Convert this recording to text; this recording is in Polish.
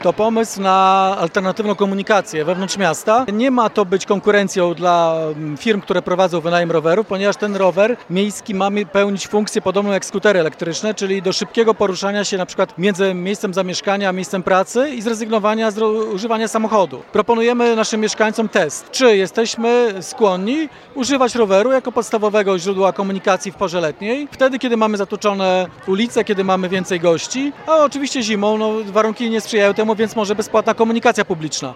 To pomysł na alternatywną komunikację wewnątrz miasta. Nie ma to być konkurencją dla firm, które prowadzą wynajem rowerów, ponieważ ten rower miejski ma pełnić funkcję podobną jak skutery elektryczne, czyli do szybkiego poruszania się na przykład między miejscem zamieszkania a miejscem pracy i zrezygnowania z używania samochodu. Proponujemy naszym mieszkańcom test, czy jesteśmy skłonni używać roweru jako podstawowego źródła komunikacji w porze letniej, wtedy kiedy mamy zatłoczone ulice, kiedy mamy więcej gości, a oczywiście zimą warunki nie sprzyjają temu, więc może bezpłatna komunikacja publiczna.